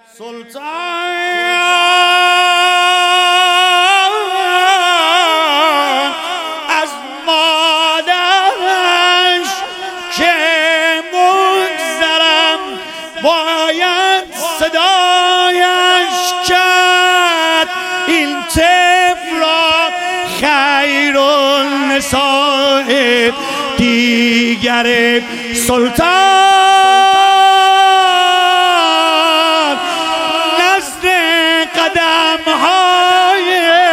سلطان از مادرش که مگذرم باید صدایش کرد این طفل را خیر النساء دیگر سلطان نزد قدم‌های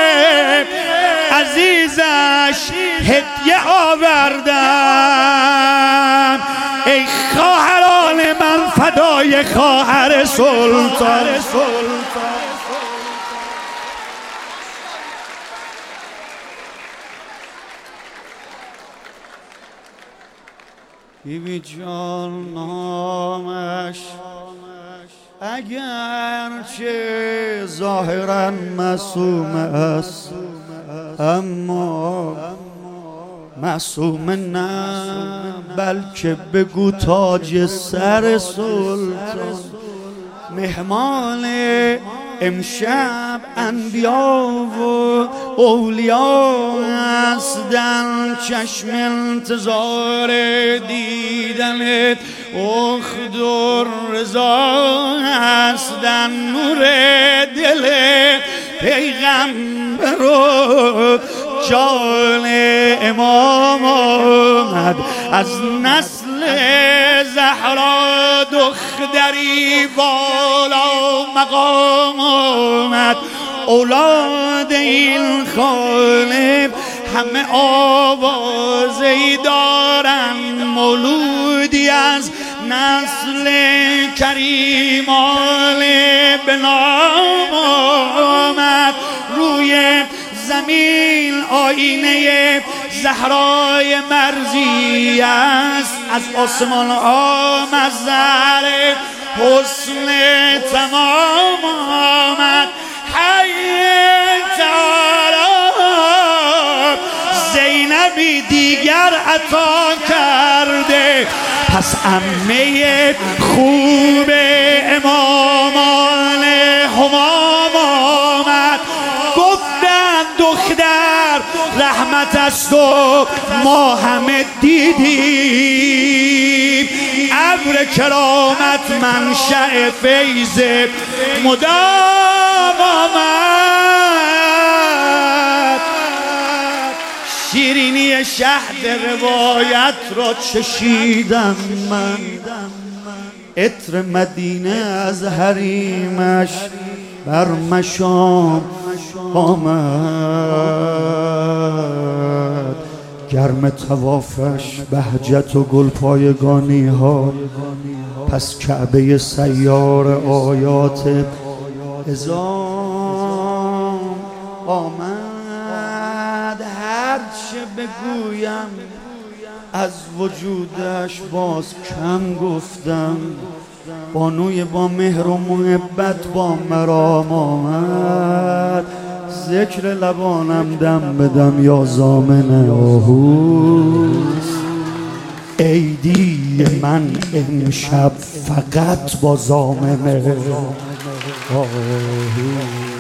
عزیزش هدیه آوردم. ای خواهران من فدای خواهر سلطان. بیبی جان نامش اگرچه ظاهراً معصوم است اما معصوم نه، بلکه بگو تاج سر سلطان. مهمان امشب انبیا و اولیا هستن، چشم انتظار دیدنت اخت رضا هستن. نور دل پیغمبر و جان امام آمد از نسل زهرا، دختری بالا مقام آمد. اولاد این خانه همه آوازی دارن، مولودی از نسل کریمان به نام آمد. روی زمین آینه زهرای مرزی است، از آسمان ها مظهر حسن تمام آمد. حی تعالی زینبی دیگر عطا کرده، پس عمه خوب امامان همام آمد. گفتند دختر رحمت است و ما همه دیدیم، ابر کرامت منشأ فیض مدام آمد. شیرینی شهد روایت را چشیدم من، عطر مدینه از حریمش بر مشام آمد. گرم طوافش بهجت و گلپایگانی ها، پس کعبه سیار آیات عظام آمد. هرچه بگویم از وجودش باز کم گفتم، بانوی با مهر و محبت با مرام آمد. ذکر لبانم دم بدم یا ضامن آهوست، عیدی من امشب فقط با ضامن آهوست.